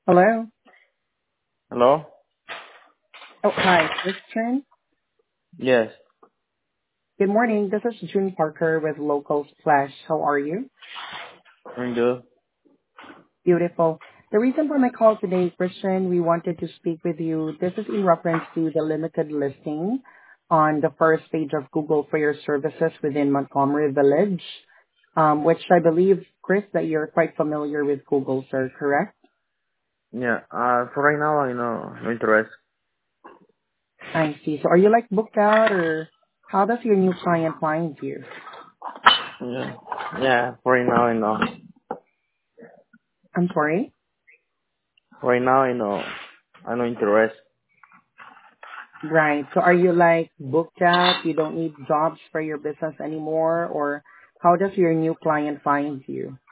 Hello. Hello? Oh, hi, Christian. Yes, Good morning. This is June Parker with Local Splash. How are you? I'm good. Beautiful. The reason for my call today, Christian, we wanted to speak with you. This is in reference to the limited listing on the first page of Google for your services within Montgomery Village, which I believe, Chris, that you're quite familiar with Google, sir, correct? Yeah, for right now, I know, no interest. I see. So are you like booked out or how does your new client find you? Yeah, yeah, for right now, I know. I'm sorry? Right now, I know interest. Right. So are you like booked out? You don't need jobs for your business anymore? Or how does your new client find you?